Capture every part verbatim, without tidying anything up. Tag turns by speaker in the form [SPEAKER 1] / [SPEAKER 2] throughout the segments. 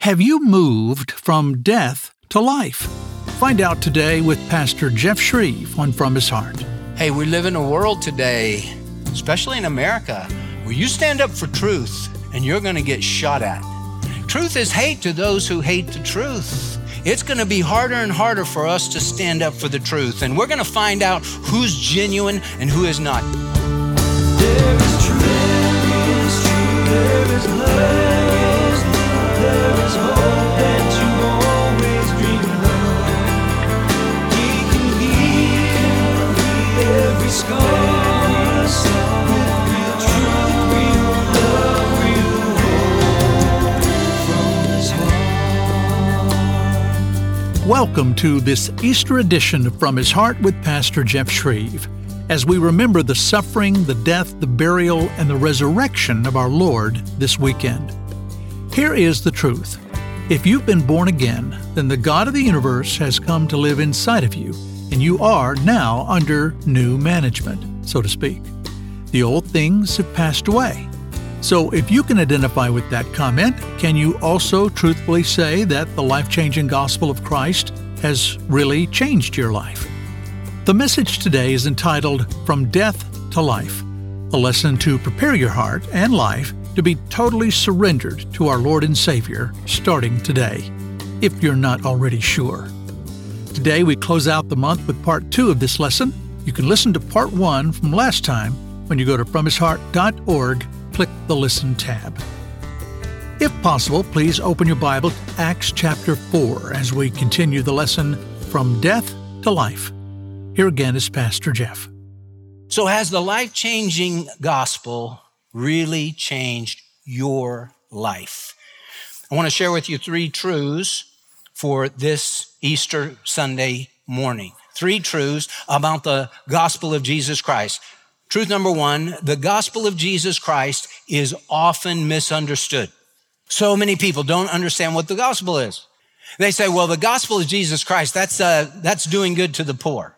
[SPEAKER 1] Have you moved from death to life? Find out today with Pastor Jeff Shreve on From His Heart.
[SPEAKER 2] Hey, we live in a world today, especially in America, where you stand up for truth and you're going to get shot at. Truth is hate to those who hate the truth. It's going to be harder and harder for us to stand up for the truth, and we're going to find out who's genuine and who is not.
[SPEAKER 3] There is truth, there is truth, there is love, there is hope that you always dreamed of. He can heal every scar, so real truth, real love, real hope from His heart.
[SPEAKER 1] Welcome to this Easter edition of From His Heart with Pastor Jeff Shreve, as we remember the suffering, the death, the burial, and the resurrection of our Lord this weekend. Here is the truth. If you've been born again, then the God of the universe has come to live inside of you, and you are now under new management, so to speak. The old things have passed away. So if you can identify with that comment, can you also truthfully say that the life-changing gospel of Christ has really changed your life? The message today is entitled From Death to Life, a lesson to prepare your heart and life to be totally surrendered to our Lord and Savior starting today, if you're not already sure. Today we close out the month with part two of this lesson. You can listen to part one from last time when you go to from his heart dot org, click the Listen tab. If possible, please open your Bible to Acts chapter four as we continue the lesson From Death to Life. Here again is Pastor Jeff.
[SPEAKER 2] So has the life-changing gospel really changed your life? I want to share with you three truths for this Easter Sunday morning. Three truths about the gospel of Jesus Christ. Truth number one, the gospel of Jesus Christ is often misunderstood. So many people don't understand what the gospel is. They say, well, the gospel of Jesus Christ, that's uh, that's doing good to the poor.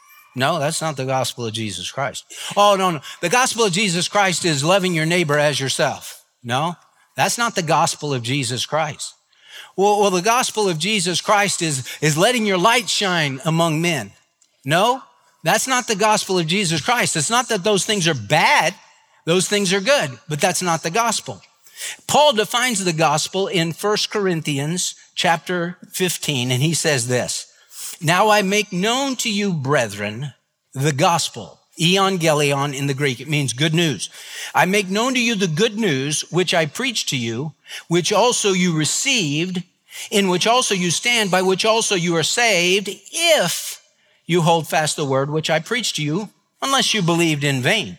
[SPEAKER 2] No, that's not the gospel of Jesus Christ. Oh, no, no. The gospel of Jesus Christ is loving your neighbor as yourself. No, that's not the gospel of Jesus Christ. Well, well the gospel of Jesus Christ is, is letting your light shine among men. No, that's not the gospel of Jesus Christ. It's not that those things are bad. Those things are good, but that's not the gospel. Paul defines the gospel in First Corinthians chapter fifteen, and he says this: Now I make known to you, brethren, the gospel, euangelion in the Greek. It means good news. I make known to you the good news which I preached to you, which also you received, in which also you stand, by which also you are saved, if you hold fast the word which I preached to you, unless you believed in vain.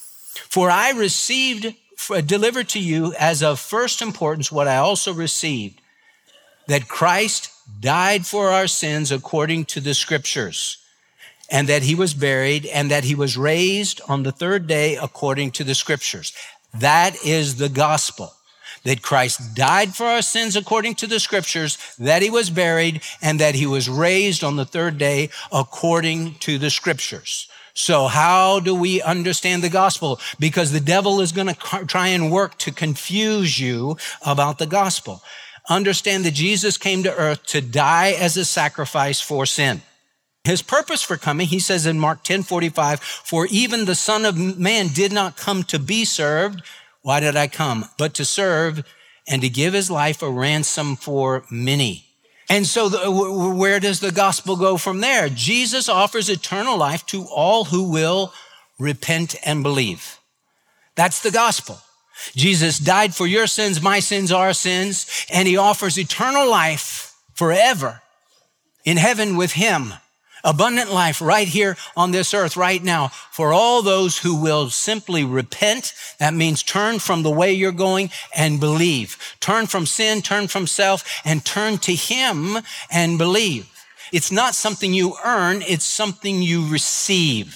[SPEAKER 2] For I received, delivered to you as of first importance what I also received, that Christ died for our sins according to the scriptures, and that he was buried, and that he was raised on the third day according to the scriptures. That is the gospel, that Christ died for our sins according to the scriptures, that he was buried, and that he was raised on the third day according to the scriptures. So how do we understand the gospel? Because the devil is going to try and work to confuse you about the gospel. Understand that Jesus came to earth to die as a sacrifice for sin. His purpose for coming, he says in Mark ten forty-five, for even the Son of Man did not come to be served. Why did I come? But to serve and to give his life a ransom for many. And so the, where does the gospel go from there? Jesus offers eternal life to all who will repent and believe. That's the gospel. Jesus died for your sins, my sins, our sins, and he offers eternal life forever in heaven with him. Abundant life right here on this earth right now for all those who will simply repent. That means turn from the way you're going and believe. Turn from sin, turn from self, and turn to him and believe. It's not something you earn. It's something you receive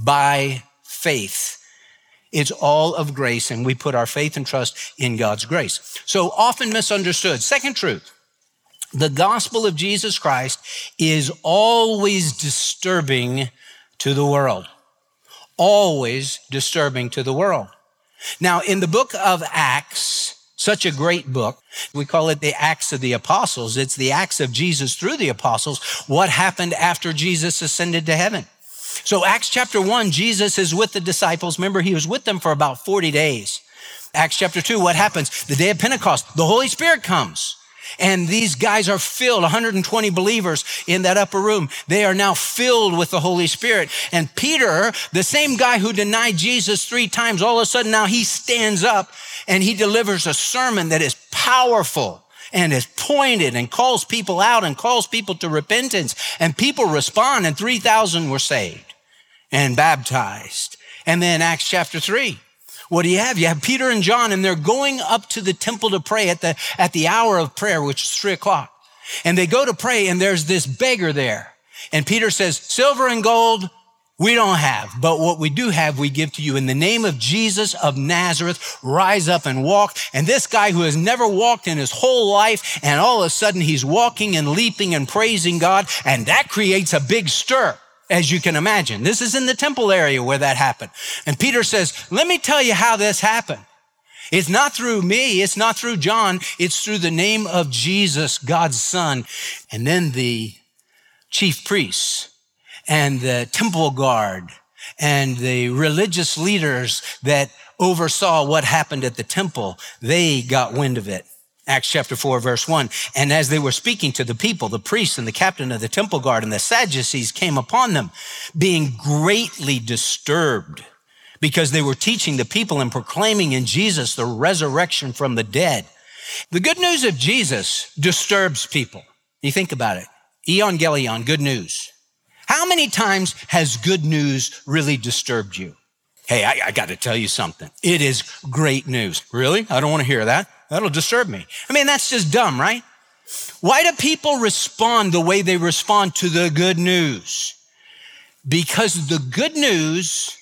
[SPEAKER 2] by faith. It's all of grace, and we put our faith and trust in God's grace. So often misunderstood. Second truth. The gospel of Jesus Christ is always disturbing to the world. Always disturbing to the world. Now, in the book of Acts, Such a great book. We call it the Acts of the Apostles. It's the Acts of Jesus through the apostles. What happened after Jesus ascended to heaven? So Acts chapter one, Jesus is with the disciples. Remember, he was with them for about forty days. Acts chapter two, what happens? The day of Pentecost, the Holy Spirit comes. And these guys are filled, one hundred twenty believers in that upper room. They are now filled with the Holy Spirit. And Peter, the same guy who denied Jesus three times, all of a sudden now he stands up and he delivers a sermon that is powerful and is pointed and calls people out and calls people to repentance. And people respond, and three thousand were saved and baptized. And then Acts chapter three. What do you have? You have Peter and John, and they're going up to the temple to pray at the, at the hour of prayer, which is three o'clock. And they go to pray, and there's this beggar there. And Peter says, silver and gold we don't have, but what we do have, we give to you. In the name of Jesus of Nazareth, rise up and walk. And this guy who has never walked in his whole life, and all of a sudden he's walking and leaping and praising God, and that creates a big stir. As you can imagine, this is in the temple area where that happened. And Peter says, let me tell you how this happened. It's not through me. It's not through John. It's through the name of Jesus, God's Son. And then the chief priests and the temple guard and the religious leaders that oversaw what happened at the temple, they got wind of it. Acts chapter four, verse one. And as they were speaking to the people, the priests and the captain of the temple guard and the Sadducees came upon them, being greatly disturbed because they were teaching the people and proclaiming in Jesus the resurrection from the dead. The good news of Jesus disturbs people. You think about it. Evangelion, good news. How many times has good news really disturbed you? Hey, I, I got to tell you something. It is great news. Really? I don't want to hear that. That'll disturb me. I mean, that's just dumb, right? Why do people respond the way they respond to the good news? Because the good news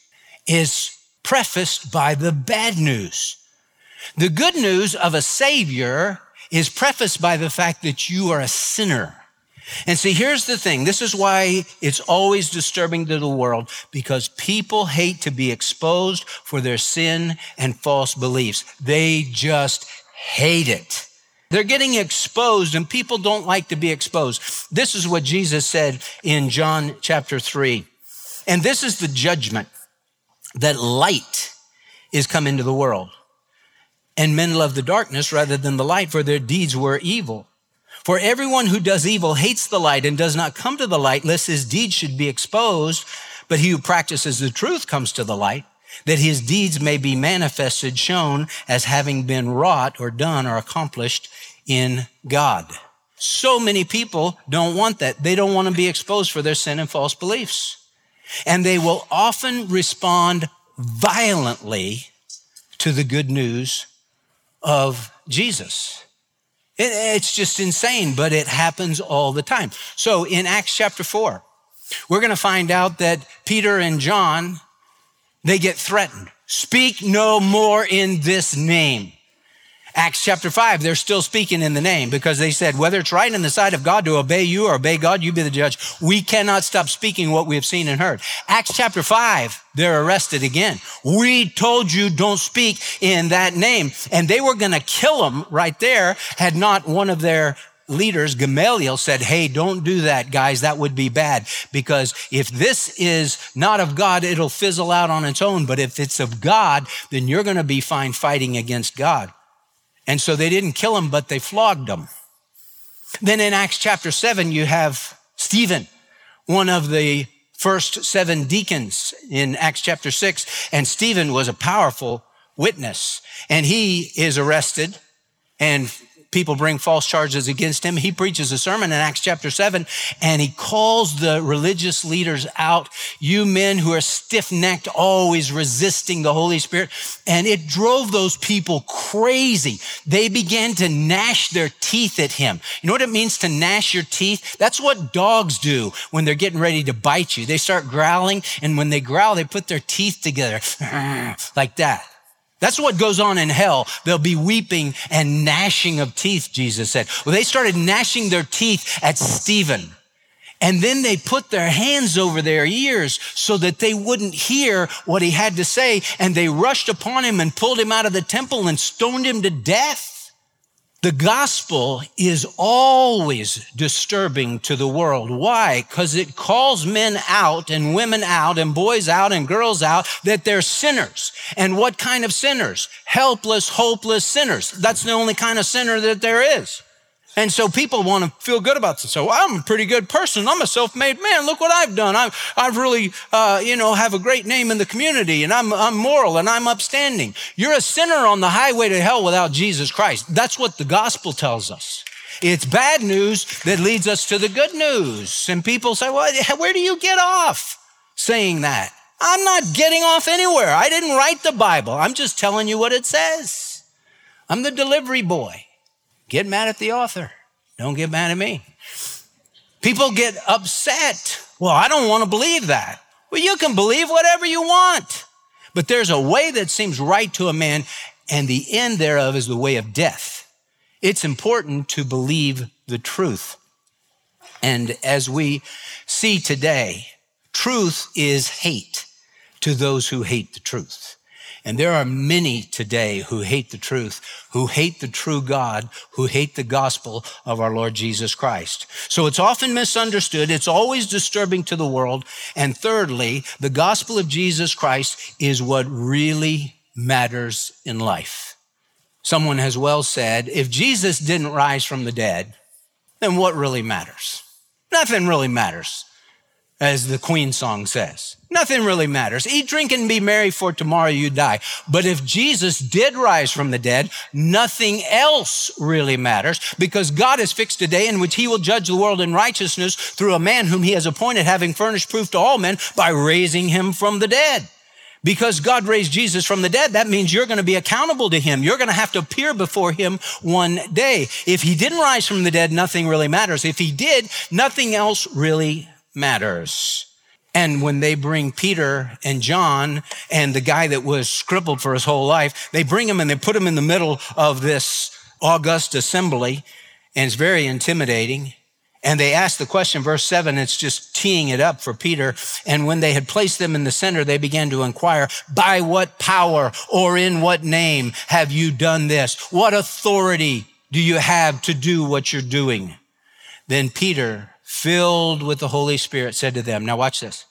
[SPEAKER 2] is prefaced by the bad news. The good news of a Savior is prefaced by the fact that you are a sinner. And see, here's the thing. This is why it's always disturbing to the world, because people hate to be exposed for their sin and false beliefs. They just hate it. They're getting exposed, and people don't like to be exposed. This is what Jesus said in John chapter three. And this is the judgment, that light is come into the world. And men love the darkness rather than the light, for their deeds were evil. For everyone who does evil hates the light and does not come to the light, lest his deeds should be exposed. But he who practices the truth comes to the light, that his deeds may be manifested, shown as having been wrought or done or accomplished in God. So many people don't want that. They don't want to be exposed for their sin and false beliefs. And they will often respond violently to the good news of Jesus. It, it's just insane, but it happens all the time. So in Acts chapter four, we're going to find out that Peter and John, they get threatened. Speak no more in this name. Acts chapter five, they're still speaking in the name because they said, whether it's right in the sight of God to obey you or obey God, you be the judge. We cannot stop speaking what we have seen and heard. Acts chapter five, they're arrested again. We told you don't speak in that name. And they were going to kill them right there had not one of their leaders, Gamaliel, said, hey, don't do that, guys. That would be bad, because if this is not of God, it'll fizzle out on its own. But if it's of God, then you're going to be fine fighting against God. And so they didn't kill him, but they flogged him. Then in Acts chapter seven, you have Stephen, one of the first seven deacons in Acts chapter six. And Stephen was a powerful witness, and he is arrested, and people bring false charges against him. He preaches a sermon in Acts chapter seven, and he calls the religious leaders out, you men who are stiff-necked, always resisting the Holy Spirit. And it drove those people crazy. They began to gnash their teeth at him. You know what it means to gnash your teeth? That's what dogs do when they're getting ready to bite you. They start growling, and when they growl, they put their teeth together like that. That's what goes on in hell. They'll be weeping and gnashing of teeth, Jesus said. Well, they started gnashing their teeth at Stephen. And then they put their hands over their ears so that they wouldn't hear what he had to say. And they rushed upon him and pulled him out of the temple and stoned him to death. The gospel is always disturbing to the world. Why? Because it calls men out and women out and boys out and girls out that they're sinners. And what kind of sinners? Helpless, hopeless sinners. That's the only kind of sinner that there is. And so people want to feel good about this. So I'm a pretty good person. I'm a self-made man. Look what I've done. I, I've really, uh, you know, have a great name in the community, and I'm, I'm moral and I'm upstanding. You're a sinner on the highway to hell without Jesus Christ. That's what the gospel tells us. It's bad news that leads us to the good news. And people say, well, where do you get off saying that? I'm not getting off anywhere. I didn't write the Bible. I'm just telling you what it says. I'm the delivery boy. Get mad at the author. Don't get mad at me. People get upset. Well, I don't want to believe that. Well, you can believe whatever you want. But there's a way that seems right to a man, and the end thereof is the way of death. It's important to believe the truth. And as we see today, truth is hate to those who hate the truth. And there are many today who hate the truth, who hate the true God, who hate the gospel of our Lord Jesus Christ. So it's often misunderstood. It's always disturbing to the world. And thirdly, the gospel of Jesus Christ is what really matters in life. Someone has well said, if Jesus didn't rise from the dead, then what really matters? Nothing really matters, as the Queen song says. Nothing really matters. Eat, drink, and be merry, for tomorrow you die. But if Jesus did rise from the dead, nothing else really matters, because God has fixed a day in which he will judge the world in righteousness through a man whom he has appointed, having furnished proof to all men by raising him from the dead. Because God raised Jesus from the dead, that means you're going to be accountable to him. You're going to have to appear before him one day. If he didn't rise from the dead, nothing really matters. If he did, nothing else really matters. And when they bring Peter and John and the guy that was crippled for his whole life, they bring him and they put him in the middle of this august assembly, and it's very intimidating. And they ask the question, verse seven, it's just teeing it up for Peter. And when they had placed them in the center, they began to inquire, by what power or in what name have you done this? What authority do you have to do what you're doing? Then Peter, filled with the Holy Spirit, said to them, now watch this.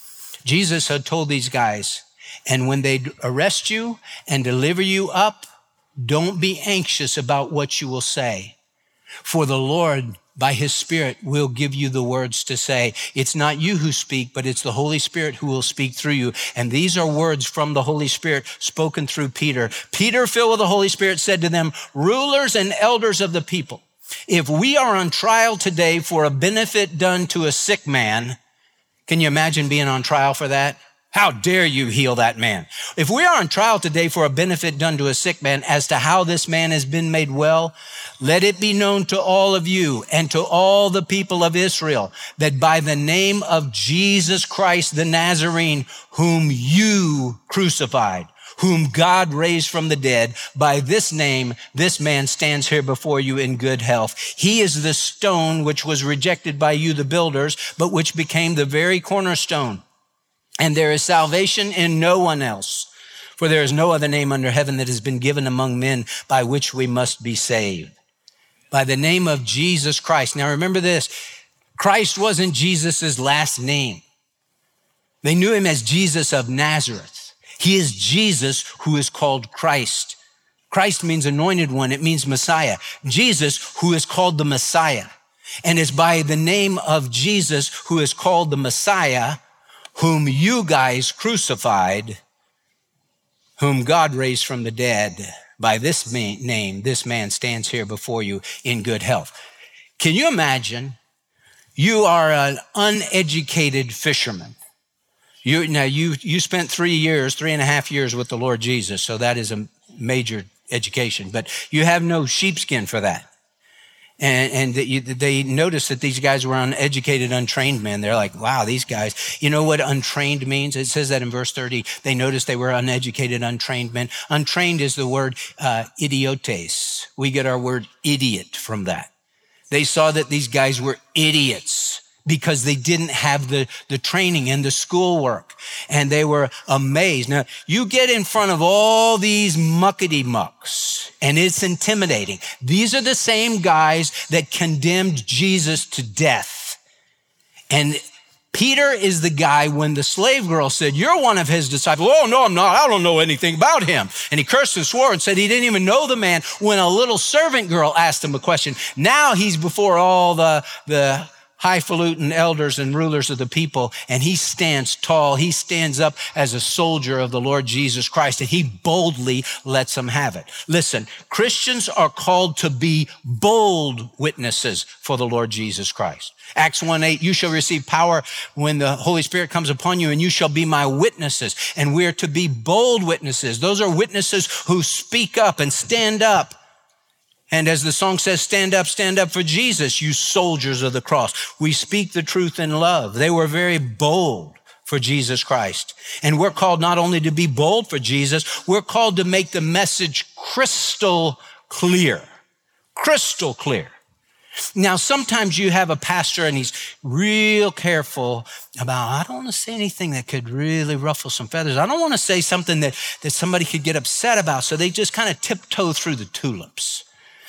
[SPEAKER 2] Jesus had told these guys, and when they arrest you and deliver you up, don't be anxious about what you will say. For the Lord, by his Spirit, will give you the words to say. It's not you who speak, but it's the Holy Spirit who will speak through you. And these are words from the Holy Spirit spoken through Peter. Peter, filled with the Holy Spirit, said to them, rulers and elders of the people, if we are on trial today for a benefit done to a sick man, can you imagine being on trial for that? How dare you heal that man? If we are on trial today for a benefit done to a sick man as to how this man has been made well, let it be known to all of you and to all the people of Israel that by the name of Jesus Christ the Nazarene, whom you crucified, whom God raised from the dead, by this name, this man stands here before you in good health. He is the stone which was rejected by you, the builders, but which became the very cornerstone. And there is salvation in no one else, for there is no other name under heaven that has been given among men by which we must be saved. By the name of Jesus Christ. Now remember this, Christ wasn't Jesus's last name. They knew him as Jesus of Nazareth. He is Jesus who is called Christ. Christ means anointed one. It means Messiah. Jesus who is called the Messiah. And it's by the name of Jesus who is called the Messiah, whom you guys crucified, whom God raised from the dead. By this name, this man stands here before you in good health. Can you imagine? You are an uneducated fisherman. You, now, you, you spent three years, three and a half years with the Lord Jesus, so that is a major education, but you have no sheepskin for that. And, and they, they noticed that these guys were uneducated, untrained men. They're like, wow, these guys, you know what untrained means? It says that in verse thirty. They noticed they were uneducated, untrained men. Untrained is the word uh, idiotes. We get our word idiot from that. They saw that these guys were idiots. because they didn't have the, the training and the schoolwork, and they were amazed. Now, you get in front of all these muckety mucks, and it's intimidating. These are the same guys that condemned Jesus to death. And Peter is the guy when the slave girl said, "You're one of his disciples." "Oh, no, I'm not. I don't know anything about him." And he cursed and swore and said he didn't even know the man when a little servant girl asked him a question. Now he's before all the, the highfalutin elders and rulers of the people, and he stands tall. He stands up as a soldier of the Lord Jesus Christ, and he boldly lets them have it. Listen, Christians are called to be bold witnesses for the Lord Jesus Christ. Acts one eight, "You shall receive power when the Holy Spirit comes upon you, and you shall be my witnesses." And we're to be bold witnesses. Those are witnesses who speak up and stand up. And as the song says, stand up, stand up for Jesus, you soldiers of the cross. We speak the truth in love. They were very bold for Jesus Christ. And we're called not only to be bold for Jesus, we're called to make the message crystal clear. Crystal clear. Now, sometimes you have a pastor and he's real careful about, I don't want to say anything that could really ruffle some feathers. I don't want to say something that, that somebody could get upset about. So they just kind of tiptoe through the tulips.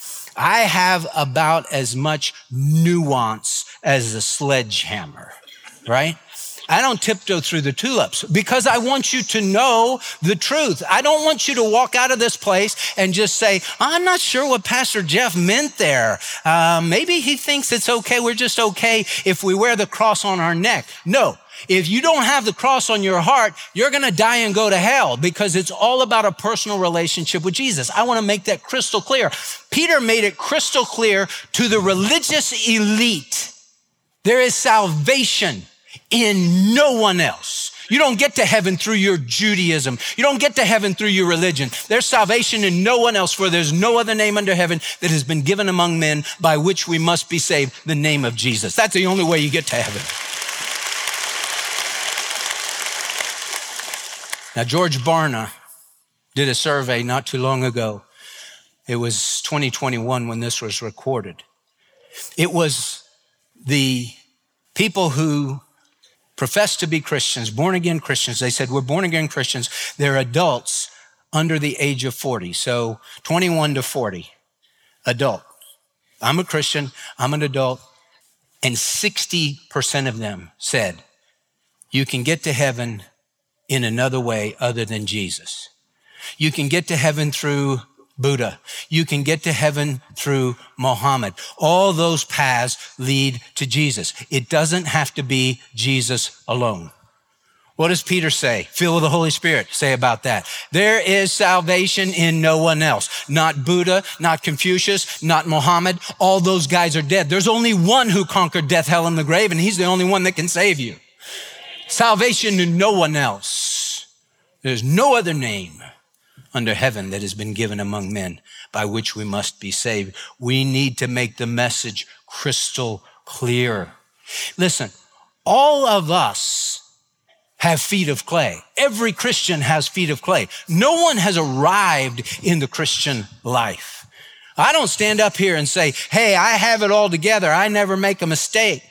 [SPEAKER 2] I have about as much nuance as a sledgehammer, right? I don't tiptoe through the tulips because I want you to know the truth. I don't want you to walk out of this place and just say, "I'm not sure what Pastor Jeff meant there. Uh, maybe he thinks it's okay. We're just okay if we wear the cross on our neck." No. If you don't have the cross on your heart, you're going to die and go to hell because it's all about a personal relationship with Jesus. I want to make that crystal clear. Peter made it crystal clear to the religious elite. There is salvation in no one else. You don't get to heaven through your Judaism. You don't get to heaven through your religion. There's salvation in no one else, for there's no other name under heaven that has been given among men by which we must be saved, the name of Jesus. That's the only way you get to heaven. Now, George Barna did a survey not too long ago. It was twenty twenty-one when this was recorded. It was the people who profess to be Christians, born-again Christians. They said, we're born-again Christians. They're adults under the age of forty. So twenty-one to forty, adult. I'm a Christian. I'm an adult. And sixty percent of them said, you can get to heaven in another way other than Jesus. You can get to heaven through Buddha. You can get to heaven through Muhammad. All those paths lead to Jesus. It doesn't have to be Jesus alone. What does Peter say? Filled with the Holy Spirit, say about that. There is salvation in no one else. Not Buddha, not Confucius, not Muhammad. All those guys are dead. There's only one who conquered death, hell, and the grave, and he's the only one that can save you. Salvation in no one else. There's no other name under heaven that has been given among men by which we must be saved. We need to make the message crystal clear. Listen, all of us have feet of clay. Every Christian has feet of clay. No one has arrived in the Christian life. I don't stand up here and say, hey, I have it all together. I never make a mistake.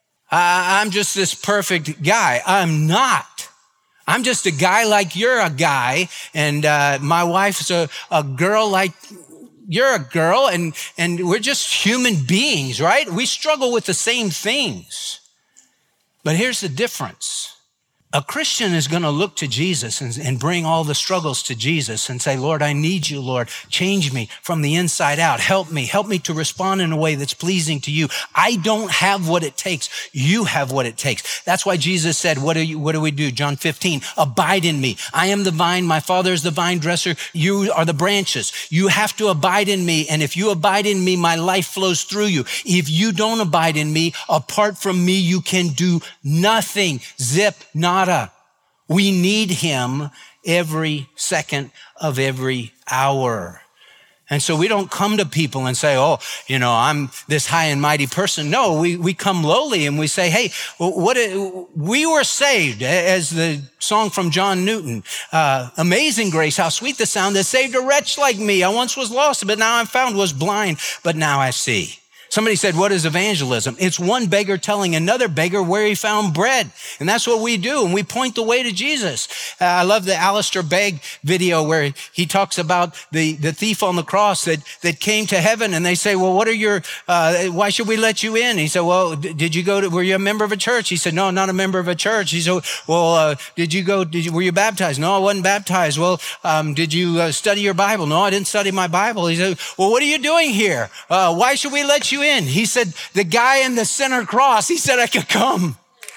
[SPEAKER 2] I, I'm just this perfect guy. I'm not. I'm just a guy like you're a guy, and uh, my wife's a, a girl like you're a girl, and, and we're just human beings, right? We struggle with the same things. But here's the difference. A Christian is going to look to Jesus and, and bring all the struggles to Jesus and say, Lord, I need you, Lord. Change me from the inside out. Help me. Help me to respond in a way that's pleasing to you. I don't have what it takes. You have what it takes. That's why Jesus said, what do you, what do we do? John fifteen, abide in me. I am the vine. My Father is the vine dresser. You are the branches. You have to abide in me. And if you abide in me, my life flows through you. If you don't abide in me, apart from me, you can do nothing. Zip, not We need him every second of every hour. And so we don't come to people and say, oh, you know, I'm this high and mighty person. No, we, we come lowly and we say, hey, what, we were saved, as the song from John Newton, uh, amazing grace, how sweet the sound that saved a wretch like me. I once was lost, but now I'm found, was blind, but now I see. Somebody said, what is evangelism? It's one beggar telling another beggar where he found bread. And that's what we do. And we point the way to Jesus. Uh, I love the Alistair Begg video where he talks about the, the thief on the cross that, that came to heaven. And they say, well, what are your, uh, why should we let you in? He said, well, d- did you go to, were you a member of a church? He said, no, not a member of a church. He said, well, uh, did you go, did you, were you baptized? No, I wasn't baptized. Well, um, did you uh, study your Bible? No, I didn't study my Bible. He said, well, what are you doing here? Uh, why should we let you in? He said, the guy in the center cross, he said I could come.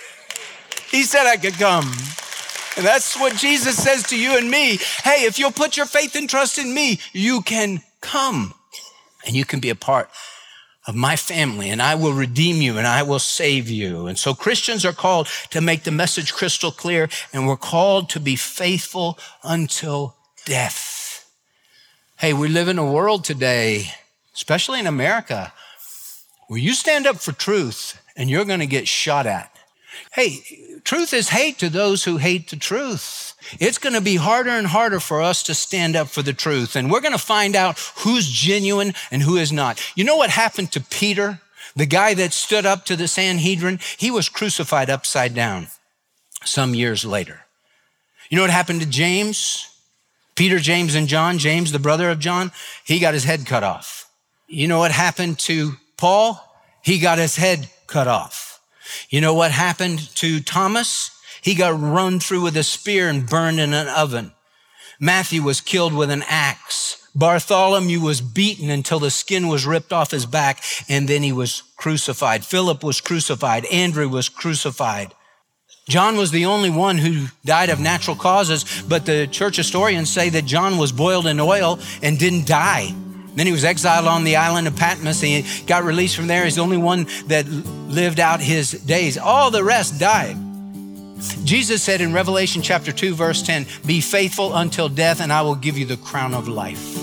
[SPEAKER 2] He said I could come. And that's what Jesus says to you and me. Hey, if you'll put your faith and trust in me, you can come and you can be a part of my family, and I will redeem you and I will save you. And so Christians are called to make the message crystal clear, and we're called to be faithful until death. Hey, we live in a world today, especially in America, where you stand up for truth and you're going to get shot at. Hey, truth is hate to those who hate the truth. It's going to be harder and harder for us to stand up for the truth. And we're going to find out who's genuine and who is not. You know what happened to Peter, the guy that stood up to the Sanhedrin? He was crucified upside down some years later. You know what happened to James? Peter, James, and John. James, the brother of John, he got his head cut off. You know what happened to Paul? He got his head cut off. You know what happened to Thomas? He got run through with a spear and burned in an oven. Matthew was killed with an axe. Bartholomew was beaten until the skin was ripped off his back, and then he was crucified. Philip was crucified. Andrew was crucified. John was the only one who died of natural causes, but the church historians say that John was boiled in oil and didn't die. Then he was exiled on the island of Patmos, and he got released from there. He's the only one that lived out his days. All the rest died. Jesus said in Revelation chapter two, verse ten, be faithful until death, and I will give you the crown of life.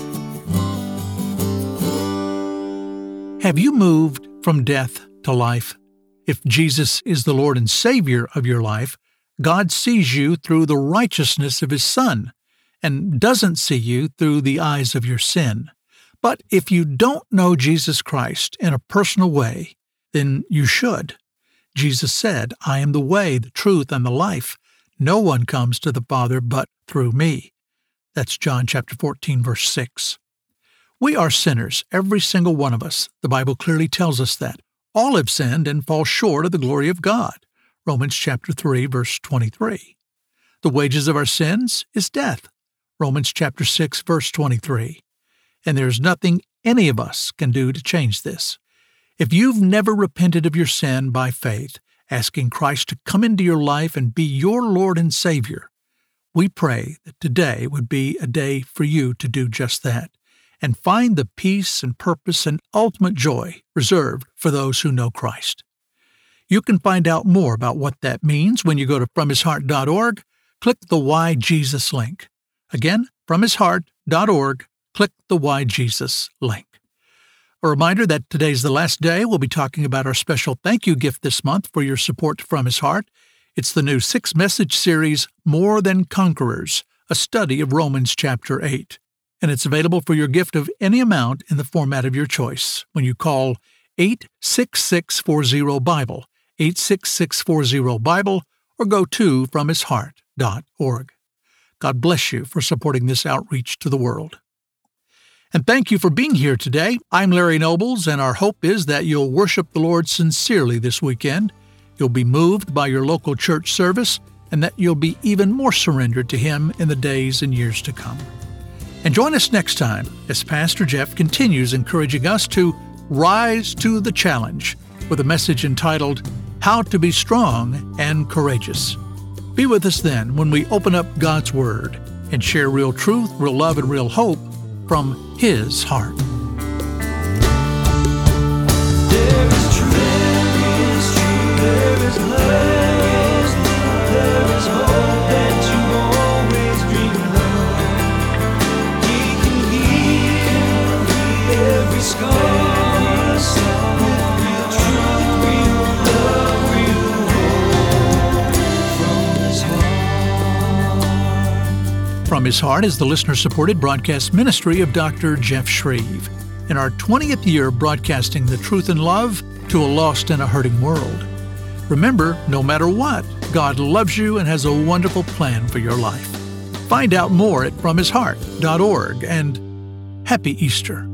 [SPEAKER 1] Have you moved from death to life? If Jesus is the Lord and Savior of your life, God sees you through the righteousness of His Son and doesn't see you through the eyes of your sin. But if you don't know Jesus Christ in a personal way, then you should. Jesus said, I am the way, the truth, and the life. No one comes to the Father but through me. That's John chapter fourteen, verse six. We are sinners, every single one of us. The Bible clearly tells us that. All have sinned and fall short of the glory of God. Romans chapter three, verse twenty-three. The wages of our sins is death. Romans chapter six, verse twenty-three. And there's nothing any of us can do to change this. If you've never repented of your sin by faith, asking Christ to come into your life and be your Lord and Savior, we pray that today would be a day for you to do just that and find the peace and purpose and ultimate joy reserved for those who know Christ. You can find out more about what that means when you go to from his heart dot org, click the Why Jesus link. Again, from his heart dot org, click the Why Jesus link. A reminder that today's the last day. We'll be talking about our special thank you gift this month for your support from His Heart. It's the new six-message series, More Than Conquerors, a study of Romans chapter eight. And it's available for your gift of any amount in the format of your choice when you call eight six six four zero Bible, eight six six four zero Bible, or go to from his heart dot org. God bless you for supporting this outreach to the world. And thank you for being here today. I'm Larry Nobles, and our hope is that you'll worship the Lord sincerely this weekend. You'll be moved by your local church service, and that you'll be even more surrendered to Him in the days and years to come. And join us next time as Pastor Jeff continues encouraging us to rise to the challenge with a message entitled, How to Be Strong and Courageous. Be with us then when we open up God's Word and share real truth, real love, and real hope from His heart.
[SPEAKER 3] There is truth, there is truth, there is love, there is hope that you always dreamed of. He can heal every scar, with real truth, real love, real hope from His heart.
[SPEAKER 1] From His Heart is the listener-supported broadcast ministry of Doctor Jeff Shreve. in our twentieth year broadcasting the truth and love to a lost and a hurting world. Remember, no matter what, God loves you and has a wonderful plan for your life. Find out more at from his heart dot org, and Happy Easter.